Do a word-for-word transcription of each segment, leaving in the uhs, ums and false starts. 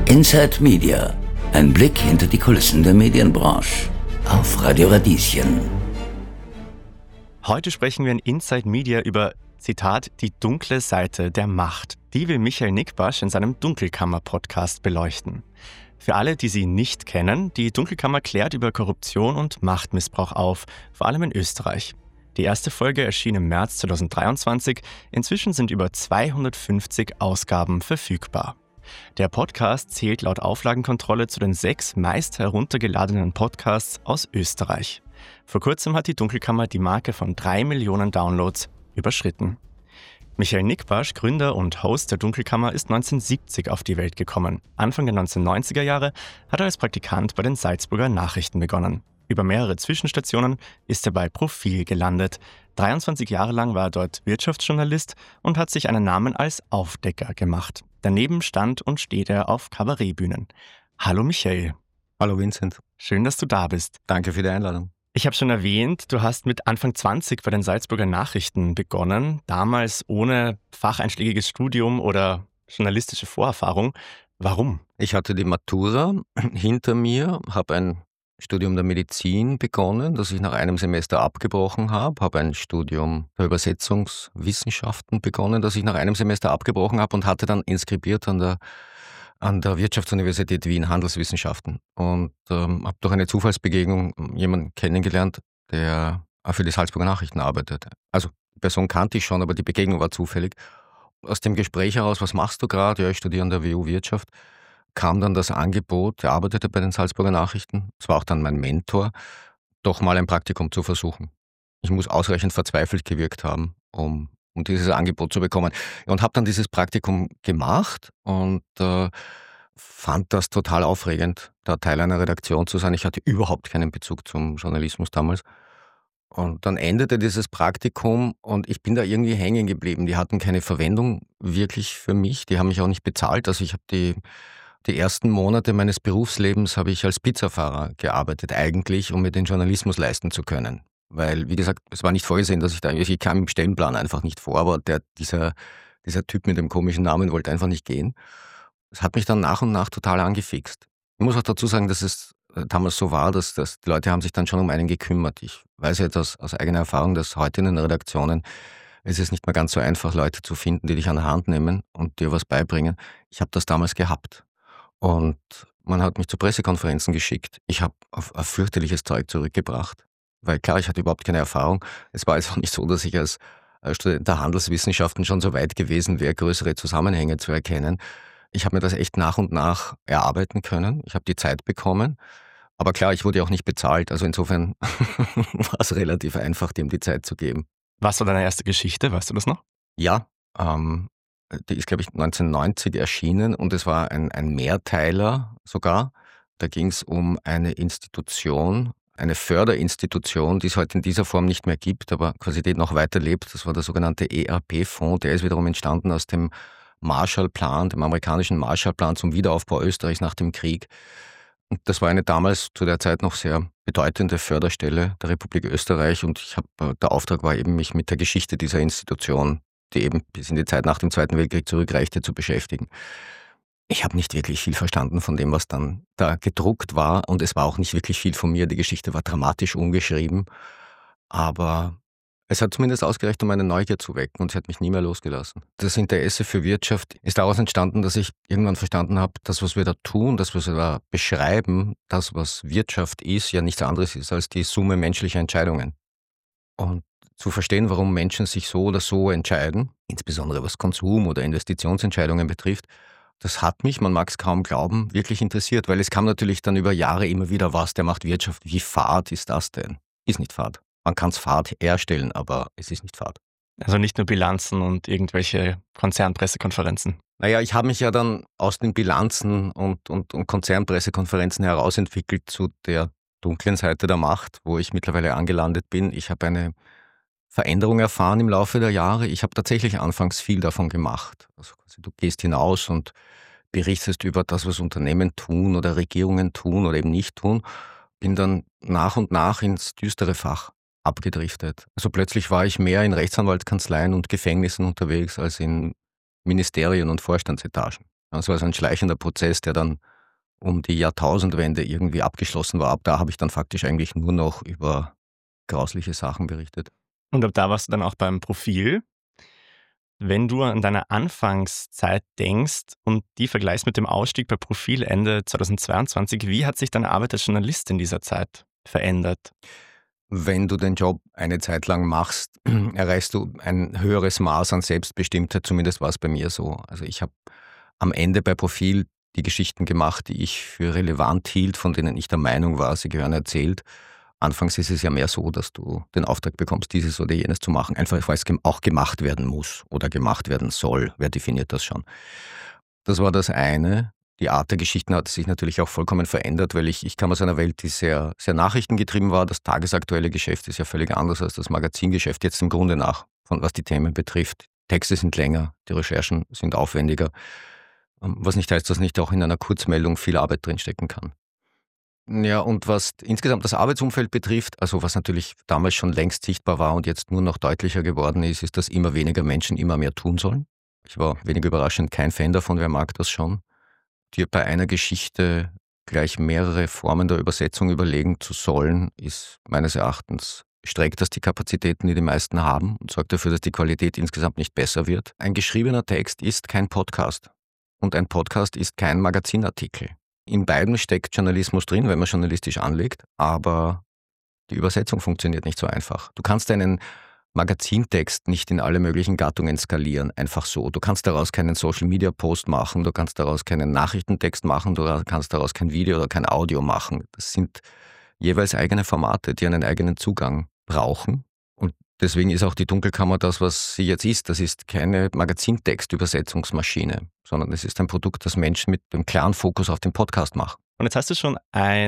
Inside Media. Ein Blick hinter die Kulissen der Medienbranche. Auf Radio Radieschen. Heute sprechen wir in Inside Media über, Zitat, die dunkle Seite der Macht. Die will Michael Nickbasch in seinem Dunkelkammer-Podcast beleuchten. Für alle, die sie nicht kennen, die Dunkelkammer klärt über Korruption und Machtmissbrauch auf, vor allem in Österreich. Die erste Folge erschien im März zweitausenddreiundzwanzig. Inzwischen sind über zweihundertfünfzig Ausgaben verfügbar. Der Podcast zählt laut Auflagenkontrolle zu den sechs meist heruntergeladenen Podcasts aus Österreich. Vor kurzem hat die Dunkelkammer die Marke von drei Millionen Downloads überschritten. Michael Nickbasch, Gründer und Host der Dunkelkammer, ist neunzehnhundertsiebzig auf die Welt gekommen. Anfang der neunzehnhundertneunziger Jahre hat er als Praktikant bei den Salzburger Nachrichten begonnen. Über mehrere Zwischenstationen ist er bei Profil gelandet. dreiundzwanzig Jahre lang war er dort Wirtschaftsjournalist und hat sich einen Namen als Aufdecker gemacht. Daneben stand und steht er auf Kabarettbühnen. Hallo Michael. Hallo Vincent. Schön, dass du da bist. Danke für die Einladung. Ich habe schon erwähnt, du hast mit Anfang zwanzig bei den Salzburger Nachrichten begonnen, damals ohne facheinschlägiges Studium oder journalistische Vorerfahrung. Warum? Ich hatte die Matura hinter mir, habe ein Studium der Medizin begonnen, das ich nach einem Semester abgebrochen habe, habe ein Studium der Übersetzungswissenschaften begonnen, das ich nach einem Semester abgebrochen habe und hatte dann inskribiert an der an der Wirtschaftsuniversität Wien Handelswissenschaften und ähm, habe durch eine Zufallsbegegnung jemanden kennengelernt, der auch für die Salzburger Nachrichten arbeitet. Also die Person kannte ich schon, aber die Begegnung war zufällig. Aus dem Gespräch heraus, was machst du gerade? Ja, ich studiere an der W U Wirtschaft. Kam dann das Angebot, er arbeitete bei den Salzburger Nachrichten, das war auch dann mein Mentor, doch mal ein Praktikum zu versuchen. Ich muss ausreichend verzweifelt gewirkt haben, um um dieses Angebot zu bekommen. Und habe dann dieses Praktikum gemacht und äh, fand das total aufregend, da Teil einer Redaktion zu sein. Ich hatte überhaupt keinen Bezug zum Journalismus damals. Und dann endete dieses Praktikum und ich bin da irgendwie hängen geblieben. Die hatten keine Verwendung wirklich für mich, die haben mich auch nicht bezahlt. Also ich habe die, die ersten Monate meines Berufslebens habe ich als Pizzafahrer gearbeitet, eigentlich, um mir den Journalismus leisten zu können. Weil, wie gesagt, es war nicht vorgesehen, dass ich da, ich kam im Stellenplan einfach nicht vor, aber der, dieser, dieser Typ mit dem komischen Namen wollte einfach nicht gehen. Das hat mich dann nach und nach total angefixt. Ich muss auch dazu sagen, dass es damals so war, dass, dass die Leute haben sich dann schon um einen gekümmert. Ich weiß jetzt aus, aus eigener Erfahrung, dass heute in den Redaktionen es ist nicht mehr ganz so einfach, Leute zu finden, die dich an der Hand nehmen und dir was beibringen. Ich habe das damals gehabt. Und man hat mich zu Pressekonferenzen geschickt. Ich habe auf, auf fürchterliches Zeug zurückgebracht. Weil klar, ich hatte überhaupt keine Erfahrung. Es war jetzt auch nicht so, dass ich als Student der Handelswissenschaften schon so weit gewesen wäre, größere Zusammenhänge zu erkennen. Ich habe mir das echt nach und nach erarbeiten können. Ich habe die Zeit bekommen. Aber klar, ich wurde auch nicht bezahlt. Also insofern war es relativ einfach, dem die Zeit zu geben. Was war deine erste Geschichte? Weißt du das noch? Ja, ähm, die ist, glaube ich, neunzehnhundertneunzig erschienen und es war ein, ein Mehrteiler sogar. Da ging es um eine Institution, eine Förderinstitution, die es heute in dieser Form nicht mehr gibt, aber quasi die noch weiterlebt. Das war der sogenannte E R P-Fonds. Der ist wiederum entstanden aus dem Marshallplan, dem amerikanischen Marshallplan zum Wiederaufbau Österreichs nach dem Krieg. Und das war eine damals zu der Zeit noch sehr bedeutende Förderstelle der Republik Österreich. Und ich hab, der Auftrag war eben, mich mit der Geschichte dieser Institution, die eben bis in die Zeit nach dem Zweiten Weltkrieg zurückreichte, zu beschäftigen. Ich habe nicht wirklich viel verstanden von dem, was dann da gedruckt war und es war auch nicht wirklich viel von mir. Die Geschichte war dramatisch umgeschrieben, aber es hat zumindest ausgereicht, um meine Neugier zu wecken und sie hat mich nie mehr losgelassen. Das Interesse für Wirtschaft ist daraus entstanden, dass ich irgendwann verstanden habe, das, was wir da tun, das, was wir da beschreiben, das, was Wirtschaft ist, ja nichts anderes ist als die Summe menschlicher Entscheidungen. Und zu verstehen, warum Menschen sich so oder so entscheiden, insbesondere was Konsum- oder Investitionsentscheidungen betrifft, das hat mich, man mag es kaum glauben, wirklich interessiert, weil es kam natürlich dann über Jahre immer wieder, was, der macht Wirtschaft, wie fad ist das denn? Ist nicht fad. Man kann es fad herstellen, aber es ist nicht fad. Also nicht nur Bilanzen und irgendwelche Konzernpressekonferenzen. Naja, ich habe mich ja dann aus den Bilanzen und, und, und Konzernpressekonferenzen herausentwickelt zu der dunklen Seite der Macht, wo ich mittlerweile angelandet bin. Ich habe eine Veränderung erfahren im Laufe der Jahre. Ich habe tatsächlich anfangs viel davon gemacht. Also du gehst hinaus und berichtest über das, was Unternehmen tun oder Regierungen tun oder eben nicht tun. Bin dann nach und nach ins düstere Fach abgedriftet. Also plötzlich war ich mehr in Rechtsanwaltskanzleien und Gefängnissen unterwegs als in Ministerien und Vorstandsetagen. Das war so ein schleichender Prozess, der dann um die Jahrtausendwende irgendwie abgeschlossen war. Ab da habe ich dann faktisch eigentlich nur noch über grausliche Sachen berichtet. Und ab da warst du dann auch beim Profil. Wenn du an deine Anfangszeit denkst und die vergleichst mit dem Ausstieg bei Profil Ende zweitausendzweiundzwanzig, wie hat sich deine Arbeit als Journalist in dieser Zeit verändert? Wenn du den Job eine Zeit lang machst, erreichst du ein höheres Maß an Selbstbestimmtheit, zumindest war es bei mir so. Also ich habe am Ende bei Profil die Geschichten gemacht, die ich für relevant hielt, von denen ich der Meinung war, sie gehören erzählt. Anfangs ist es ja mehr so, dass du den Auftrag bekommst, dieses oder jenes zu machen, einfach weil es auch gemacht werden muss oder gemacht werden soll. Wer definiert das schon? Das war das eine. Die Art der Geschichten hat sich natürlich auch vollkommen verändert, weil ich, ich kam aus einer Welt, die sehr, sehr nachrichtengetrieben war. Das tagesaktuelle Geschäft ist ja völlig anders als das Magazingeschäft jetzt im Grunde nach, von was die Themen betrifft. Texte sind länger, die Recherchen sind aufwendiger, was nicht heißt, dass nicht auch in einer Kurzmeldung viel Arbeit drinstecken kann. Ja, und was insgesamt das Arbeitsumfeld betrifft, also was natürlich damals schon längst sichtbar war und jetzt nur noch deutlicher geworden ist, ist, dass immer weniger Menschen immer mehr tun sollen. Ich war wenig überraschend kein Fan davon, wer mag das schon. Dir bei einer Geschichte gleich mehrere Formen der Übersetzung überlegen zu sollen, ist meines Erachtens, streckt das die Kapazitäten, die die meisten haben und sorgt dafür, dass die Qualität insgesamt nicht besser wird. Ein geschriebener Text ist kein Podcast und ein Podcast ist kein Magazinartikel. In beiden steckt Journalismus drin, wenn man journalistisch anlegt, aber die Übersetzung funktioniert nicht so einfach. Du kannst einen Magazintext nicht in alle möglichen Gattungen skalieren, einfach so. Du kannst daraus keinen Social-Media-Post machen, du kannst daraus keinen Nachrichtentext machen, du kannst daraus kein Video oder kein Audio machen. Das sind jeweils eigene Formate, die einen eigenen Zugang brauchen. Und deswegen ist auch die Dunkelkammer das, was sie jetzt ist. Das ist keine Magazintext-Übersetzungsmaschine, sondern es ist ein Produkt, das Menschen mit dem klaren Fokus auf den Podcast machen. Und jetzt hast du schon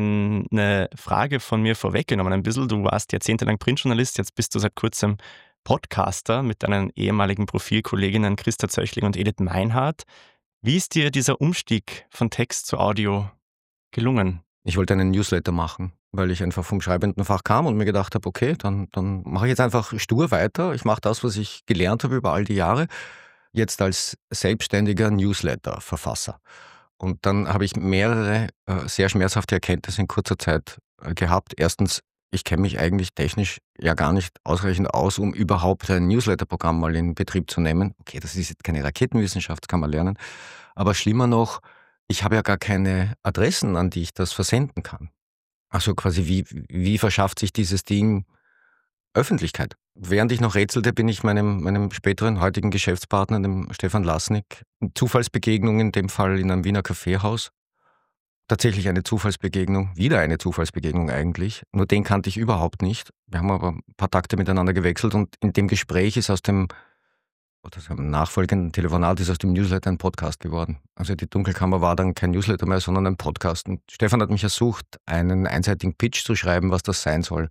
eine Frage von mir vorweggenommen, ein bisschen. Du warst jahrzehntelang Printjournalist, jetzt bist du seit kurzem Podcaster mit deinen ehemaligen Profilkolleginnen Christa Zöchling und Edith Meinhardt. Wie ist dir dieser Umstieg von Text zu Audio gelungen? Ich wollte einen Newsletter machen, weil ich einfach vom schreibenden Fach kam und mir gedacht habe, okay, dann, dann mache ich jetzt einfach stur weiter. Ich mache das, was ich gelernt habe über all die Jahre, jetzt als selbstständiger Newsletter-Verfasser. Und dann habe ich mehrere äh, sehr schmerzhafte Erkenntnisse in kurzer Zeit äh, gehabt. Erstens, ich kenne mich eigentlich technisch ja gar nicht ausreichend aus, um überhaupt ein Newsletter-Programm mal in Betrieb zu nehmen. Okay, das ist jetzt keine Raketenwissenschaft, das kann man lernen. Aber schlimmer noch, ich habe ja gar keine Adressen, an die ich das versenden kann. Also quasi, wie, wie verschafft sich dieses Ding Öffentlichkeit? Während ich noch rätselte, bin ich meinem, meinem späteren heutigen Geschäftspartner, dem Stefan Lasnik, Zufallsbegegnung, in dem Fall in einem Wiener Kaffeehaus. Tatsächlich eine Zufallsbegegnung, wieder eine Zufallsbegegnung eigentlich. Nur den kannte ich überhaupt nicht. Wir haben aber ein paar Takte miteinander gewechselt und in dem Gespräch ist aus dem, oder aus einem nachfolgenden Telefonat ist aus dem Newsletter ein Podcast geworden. Also die Dunkelkammer war dann kein Newsletter mehr, sondern ein Podcast. Und Stefan hat mich ersucht, einen einseitigen Pitch zu schreiben, was das sein soll.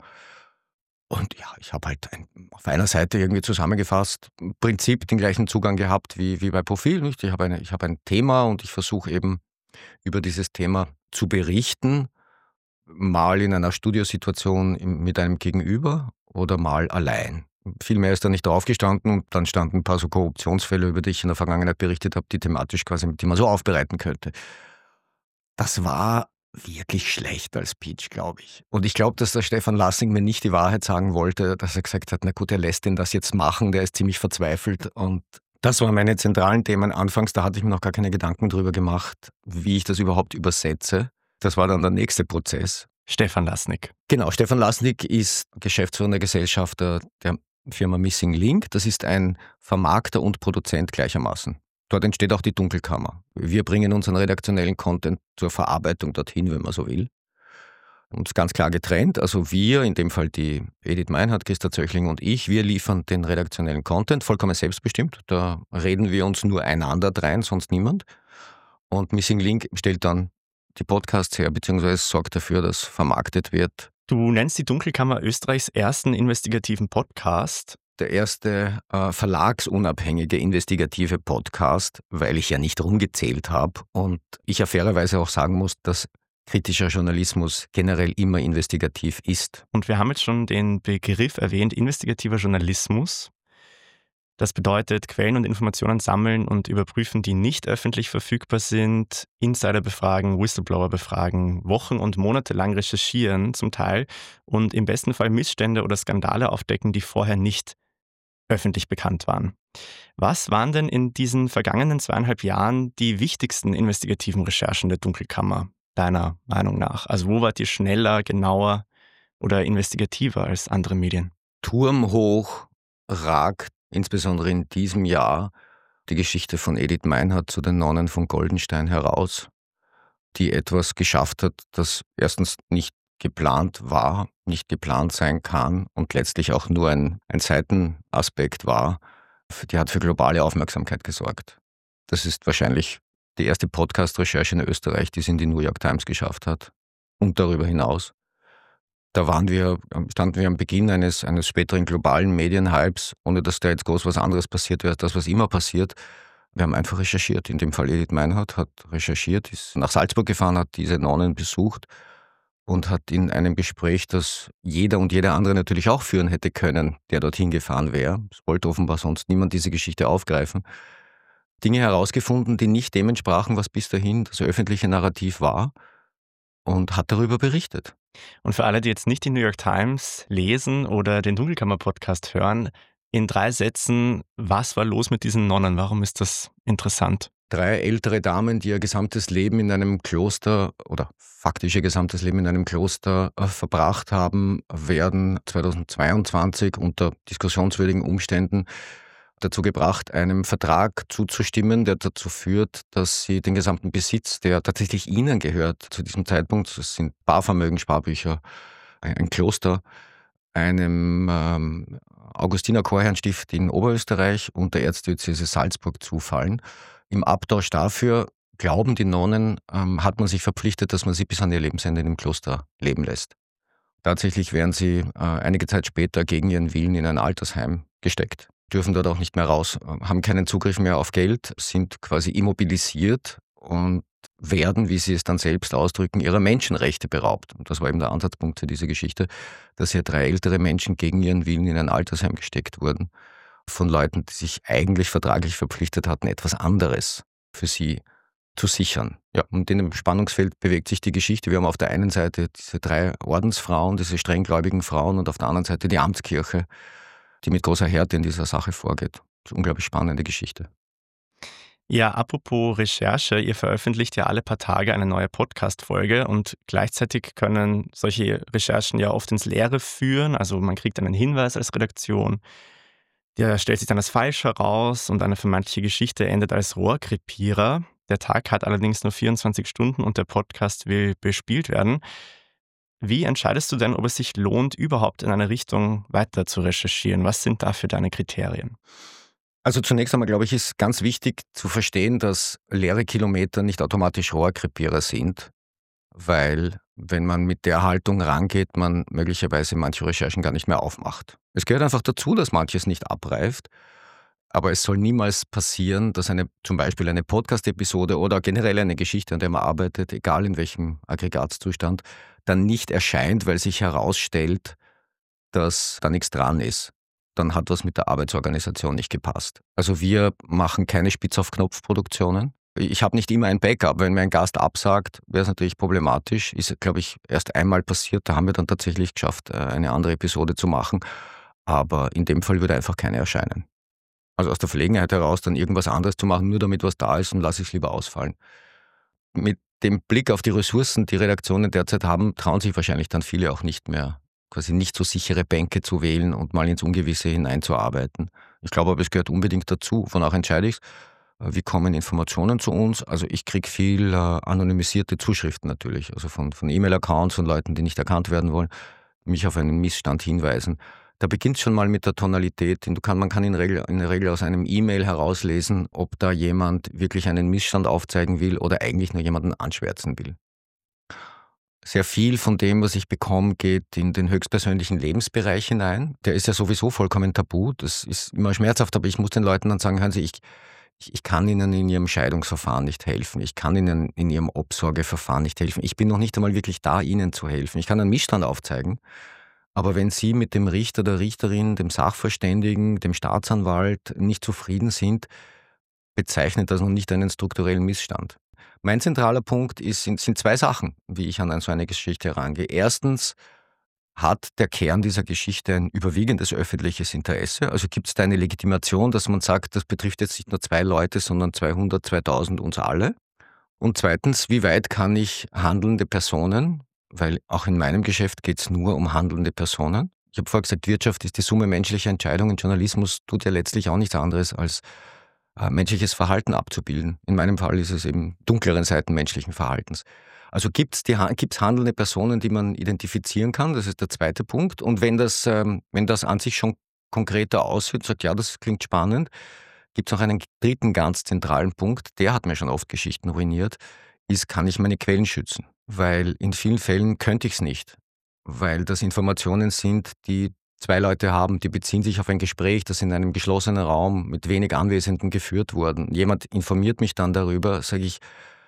Und ja, ich habe halt ein, auf einer Seite irgendwie zusammengefasst, im Prinzip den gleichen Zugang gehabt wie, wie bei Profil. Nicht? Ich habe eine, ich habe ein Thema und ich versuche eben über dieses Thema zu berichten, mal in einer Studiosituation mit einem Gegenüber oder mal allein. Viel mehr ist da nicht draufgestanden und dann standen ein paar so Korruptionsfälle, über die ich in der Vergangenheit berichtet habe, die thematisch quasi, die man so aufbereiten könnte. Das war wirklich schlecht als Pitch, glaube ich. Und ich glaube, dass der Stefan Lassing mir nicht die Wahrheit sagen wollte, dass er gesagt hat, na gut, er lässt ihn das jetzt machen, der ist ziemlich verzweifelt. Und das waren meine zentralen Themen anfangs, da hatte ich mir noch gar keine Gedanken drüber gemacht, wie ich das überhaupt übersetze. Das war dann der nächste Prozess. Stefan Lasnik. Genau, Stefan Lasnik ist geschäftsführender Gesellschafter der Firma Missing Link. Das ist ein Vermarkter und Produzent gleichermaßen. Dort entsteht auch die Dunkelkammer. Wir bringen unseren redaktionellen Content zur Verarbeitung dorthin, wenn man so will. Uns ganz klar getrennt. Also wir, in dem Fall die Edith Meinhardt, Christa Zöchling und ich, wir liefern den redaktionellen Content, vollkommen selbstbestimmt. Da reden wir uns nur einander drein, sonst niemand. Und Missing Link stellt dann die Podcasts her, beziehungsweise sorgt dafür, dass vermarktet wird. Du nennst die Dunkelkammer Österreichs ersten investigativen Podcast. Der erste äh, verlagsunabhängige investigative Podcast, weil ich ja nicht rumgezählt habe und ich ja fairerweise auch sagen muss, dass kritischer Journalismus generell immer investigativ ist. Und wir haben jetzt schon den Begriff erwähnt, investigativer Journalismus. Das bedeutet, Quellen und Informationen sammeln und überprüfen, die nicht öffentlich verfügbar sind, Insider befragen, Whistleblower befragen, Wochen und Monate lang recherchieren zum Teil und im besten Fall Missstände oder Skandale aufdecken, die vorher nicht öffentlich bekannt waren. Was waren denn in diesen vergangenen zweieinhalb Jahren die wichtigsten investigativen Recherchen der Dunkelkammer, deiner Meinung nach? Also wo wart ihr schneller, genauer oder investigativer als andere Medien? Turmhoch ragt insbesondere in diesem Jahr die Geschichte von Edith Meinhardt zu den Nonnen von Goldenstein heraus, die etwas geschafft hat, das erstens nicht geplant war, nicht geplant sein kann und letztlich auch nur ein, ein Seitenaspekt war. Die hat für globale Aufmerksamkeit gesorgt. Das ist wahrscheinlich die erste Podcast-Recherche in Österreich, die es in die New York Times geschafft hat. Und darüber hinaus. Da waren wir, standen wir am Beginn eines, eines späteren globalen Medienhypes, ohne dass da jetzt groß was anderes passiert wäre, als das, was immer passiert. Wir haben einfach recherchiert. In dem Fall Edith Meinhardt hat recherchiert, ist nach Salzburg gefahren, hat diese Nonnen besucht und hat in einem Gespräch, das jeder und jeder andere natürlich auch führen hätte können, der dorthin gefahren wäre, es wollte offenbar sonst niemand diese Geschichte aufgreifen, Dinge herausgefunden, die nicht dem entsprachen, was bis dahin das öffentliche Narrativ war, und hat darüber berichtet. Und für alle, die jetzt nicht die New York Times lesen oder den Dunkelkammer-Podcast hören, in drei Sätzen, was war los mit diesen Nonnen? Warum ist das interessant? Drei ältere Damen, die ihr gesamtes Leben in einem Kloster oder faktisch ihr gesamtes Leben in einem Kloster äh, verbracht haben, werden zweitausendzweiundzwanzig unter diskussionswürdigen Umständen dazu gebracht, einem Vertrag zuzustimmen, der dazu führt, dass sie den gesamten Besitz, der tatsächlich ihnen gehört zu diesem Zeitpunkt, das sind Barvermögen, Sparbücher, ein, ein Kloster, einem ähm, Augustiner-Chorherrenstift in Oberösterreich und der Erzdiözese Salzburg zufallen. Im Abtausch dafür, glauben die Nonnen, ähm, hat man sich verpflichtet, dass man sie bis an ihr Lebensende in dem Kloster leben lässt. Tatsächlich werden sie äh, einige Zeit später gegen ihren Willen in ein Altersheim gesteckt, dürfen dort auch nicht mehr raus, haben keinen Zugriff mehr auf Geld, sind quasi immobilisiert und werden, wie sie es dann selbst ausdrücken, ihrer Menschenrechte beraubt. Und das war eben der Ansatzpunkt für diese Geschichte, dass hier drei ältere Menschen gegen ihren Willen in ein Altersheim gesteckt wurden, von Leuten, die sich eigentlich vertraglich verpflichtet hatten, etwas anderes für sie zu sichern. Ja, und in dem Spannungsfeld bewegt sich die Geschichte. Wir haben auf der einen Seite diese drei Ordensfrauen, diese strenggläubigen Frauen, und auf der anderen Seite die Amtskirche, die mit großer Härte in dieser Sache vorgeht. Das ist eine unglaublich spannende Geschichte. Ja, apropos Recherche, ihr veröffentlicht ja alle paar Tage eine neue Podcast-Folge und gleichzeitig können solche Recherchen ja oft ins Leere führen. Also man kriegt einen Hinweis als Redaktion, der stellt sich dann als falsch heraus und eine vermeintliche Geschichte endet als Rohrkrepierer. Der Tag hat allerdings nur vierundzwanzig Stunden und der Podcast will bespielt werden. Wie entscheidest du denn, ob es sich lohnt, überhaupt in eine Richtung weiter zu recherchieren? Was sind da für deine Kriterien? Also zunächst einmal, glaube ich, ist ganz wichtig zu verstehen, dass leere Kilometer nicht automatisch Rohrkrepierer sind, weil wenn man mit der Haltung rangeht, man möglicherweise manche Recherchen gar nicht mehr aufmacht. Es gehört einfach dazu, dass manches nicht abreift, aber es soll niemals passieren, dass eine, zum Beispiel eine Podcast-Episode oder generell eine Geschichte, an der man arbeitet, egal in welchem Aggregatzustand, dann nicht erscheint, weil sich herausstellt, dass da nichts dran ist. Dann hat was mit der Arbeitsorganisation nicht gepasst. Also wir machen keine Spitz-auf-Knopf-Produktionen. Ich habe nicht immer ein Backup. Wenn mir ein Gast absagt, wäre es natürlich problematisch. Ist, glaube ich, erst einmal passiert. Da haben wir dann tatsächlich geschafft, eine andere Episode zu machen. Aber in dem Fall würde einfach keine erscheinen. Also aus der Verlegenheit heraus dann irgendwas anderes zu machen, nur damit was da ist, und lasse ich es lieber ausfallen. Mit dem Blick auf die Ressourcen, die Redaktionen derzeit haben, trauen sich wahrscheinlich dann viele auch nicht mehr, quasi nicht so sichere Bänke zu wählen und mal ins Ungewisse hineinzuarbeiten. Ich glaube aber, es gehört unbedingt dazu. Wonach entscheide ich es? Wie kommen Informationen zu uns? Also ich kriege viel äh, anonymisierte Zuschriften natürlich, also von, von E-Mail-Accounts und Leuten, die nicht erkannt werden wollen, mich auf einen Missstand hinweisen. Da beginnt es schon mal mit der Tonalität. Du kann, man kann in, Regel, in der Regel aus einem E-Mail herauslesen, ob da jemand wirklich einen Missstand aufzeigen will oder eigentlich nur jemanden anschwärzen will. Sehr viel von dem, was ich bekomme, geht in den höchstpersönlichen Lebensbereich hinein. Der ist ja sowieso vollkommen tabu. Das ist immer schmerzhaft, aber ich muss den Leuten dann sagen, hören Sie, ich, ich, ich kann Ihnen in Ihrem Scheidungsverfahren nicht helfen. Ich kann Ihnen in Ihrem Obsorgeverfahren nicht helfen. Ich bin noch nicht einmal wirklich da, Ihnen zu helfen. Ich kann einen Missstand aufzeigen, Aber wenn Sie mit dem Richter, der Richterin, dem Sachverständigen, dem Staatsanwalt nicht zufrieden sind, bezeichnet das noch nicht einen strukturellen Missstand. Mein zentraler Punkt ist, sind, sind zwei Sachen, wie ich an so eine Geschichte herangehe. Erstens hat der Kern dieser Geschichte ein überwiegendes öffentliches Interesse. Also gibt es da eine Legitimation, dass man sagt, das betrifft jetzt nicht nur zwei Leute, sondern zweihundert, zweitausend, uns alle. Und zweitens, wie weit kann ich handelnde Personen, weil auch in meinem Geschäft geht es nur um handelnde Personen. Ich habe vorher gesagt, Wirtschaft ist die Summe menschlicher Entscheidungen. Journalismus tut ja letztlich auch nichts anderes als äh, menschliches Verhalten abzubilden. In meinem Fall ist es eben dunkleren Seiten menschlichen Verhaltens. Also gibt es gibt's handelnde Personen, die man identifizieren kann, das ist der zweite Punkt. Und wenn das, ähm, wenn das an sich schon konkreter aussieht, sagt, ja, das klingt spannend, gibt es noch einen dritten ganz zentralen Punkt, der hat mir schon oft Geschichten ruiniert, ist, kann ich meine Quellen schützen? Weil in vielen Fällen könnte ich es nicht, weil das Informationen sind, die zwei Leute haben, die beziehen sich auf ein Gespräch, das in einem geschlossenen Raum mit wenig Anwesenden geführt wurde. Jemand informiert mich dann darüber, sage ich,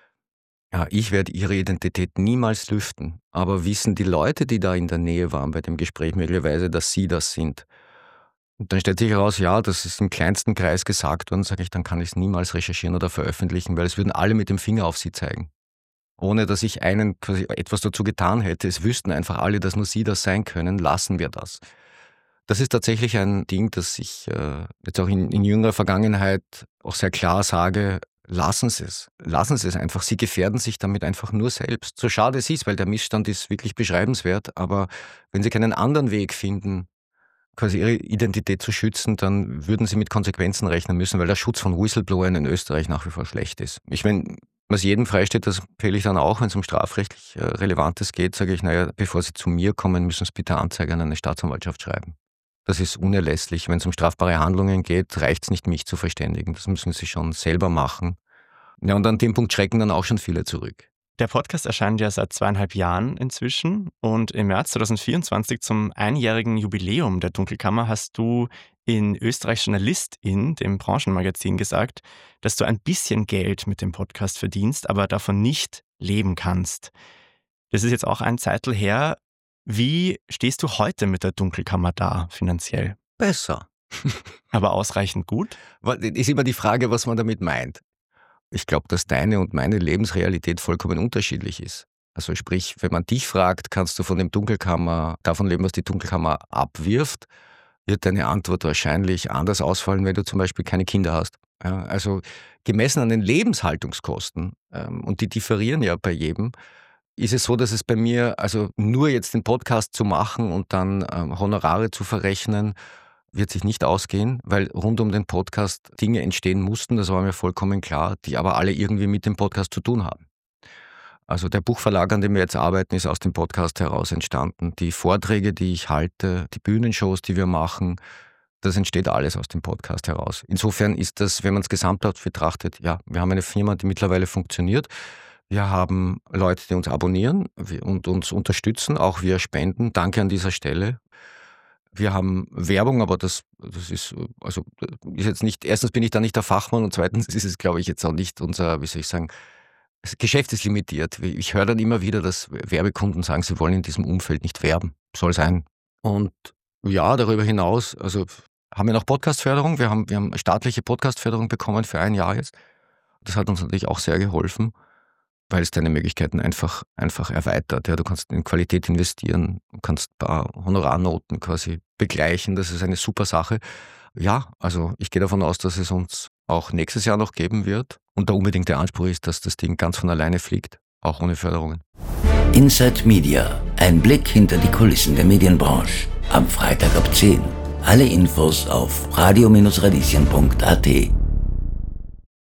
ja, ich werde ihre Identität niemals lüften, aber wissen die Leute, die da in der Nähe waren bei dem Gespräch möglicherweise, dass sie das sind? Und dann stellt sich heraus, ja, das ist im kleinsten Kreis gesagt worden, sage ich, dann kann ich es niemals recherchieren oder veröffentlichen, weil es würden alle mit dem Finger auf sie zeigen. Ohne dass ich einen quasi etwas dazu getan hätte, es wüssten einfach alle, dass nur sie das sein können, lassen wir das. Das ist tatsächlich ein Ding, das ich äh, jetzt auch in, in jüngerer Vergangenheit auch sehr klar sage, lassen Sie es. Lassen Sie es einfach. Sie gefährden sich damit einfach nur selbst. So schade es ist, weil der Missstand ist wirklich beschreibenswert, aber wenn Sie keinen anderen Weg finden, quasi Ihre Identität zu schützen, dann würden Sie mit Konsequenzen rechnen müssen, weil der Schutz von Whistleblowern in Österreich nach wie vor schlecht ist. Ich meine, was jedem freisteht, das empfehle ich dann auch, wenn es um strafrechtlich äh, Relevantes geht, sage ich, naja, bevor Sie zu mir kommen, müssen Sie bitte Anzeige an eine Staatsanwaltschaft schreiben. Das ist unerlässlich. Wenn es um strafbare Handlungen geht, reicht es nicht, mich zu verständigen. Das müssen Sie schon selber machen. Ja, und an dem Punkt schrecken dann auch schon viele zurück. Der Podcast erscheint ja seit zweieinhalb Jahren inzwischen und im März zweitausendvierundzwanzig zum einjährigen Jubiläum der Dunkelkammer hast du in Österreich Journalistin, dem Branchenmagazin, gesagt, dass du ein bisschen Geld mit dem Podcast verdienst, aber davon nicht leben kannst. Das ist jetzt auch ein Zeitl her. Wie stehst du heute mit der Dunkelkammer da, finanziell? Besser. Aber ausreichend gut? Ist immer die Frage, was man damit meint. Ich glaube, dass deine und meine Lebensrealität vollkommen unterschiedlich ist. Also sprich, wenn man dich fragt, kannst du von dem Dunkelkammer, davon leben, was die Dunkelkammer abwirft, wird deine Antwort wahrscheinlich anders ausfallen, wenn du zum Beispiel keine Kinder hast. Ja, also gemessen an den Lebenshaltungskosten, ähm, und die differieren ja bei jedem, ist es so, dass es bei mir, also nur jetzt den Podcast zu machen und dann ähm, Honorare zu verrechnen, wird sich nicht ausgehen, weil rund um den Podcast Dinge entstehen mussten, das war mir vollkommen klar, die aber alle irgendwie mit dem Podcast zu tun haben. Also der Buchverlag, an dem wir jetzt arbeiten, ist aus dem Podcast heraus entstanden. Die Vorträge, die ich halte, die Bühnenshows, die wir machen, das entsteht alles aus dem Podcast heraus. Insofern ist das, wenn man es gesamthaft betrachtet, ja, wir haben eine Firma, die mittlerweile funktioniert. Wir haben Leute, die uns abonnieren und uns unterstützen, auch via Spenden. Danke an dieser Stelle. Wir haben Werbung, aber das, das ist, also ist jetzt nicht, erstens bin ich da nicht der Fachmann und zweitens ist es, glaube ich, jetzt auch nicht unser, wie soll ich sagen, das Geschäft ist limitiert. Ich höre dann immer wieder, dass Werbekunden sagen, sie wollen in diesem Umfeld nicht werben. Soll sein. Und ja, darüber hinaus, also haben wir noch Podcastförderung. Wir haben, wir haben staatliche Podcastförderung bekommen für ein Jahr jetzt. Das hat uns natürlich auch sehr geholfen, weil es deine Möglichkeiten einfach, einfach erweitert. Ja, du kannst in Qualität investieren, du kannst ein paar Honorarnoten quasi begleichen, das ist eine super Sache. Ja, also ich gehe davon aus, dass es uns auch nächstes Jahr noch geben wird und der unbedingte Anspruch ist, dass das Ding ganz von alleine fliegt, auch ohne Förderungen. Inside Media, ein Blick hinter die Kulissen der Medienbranche. Am Freitag ab zehn. Alle Infos auf radio Bindestrich radieschen Punkt a t.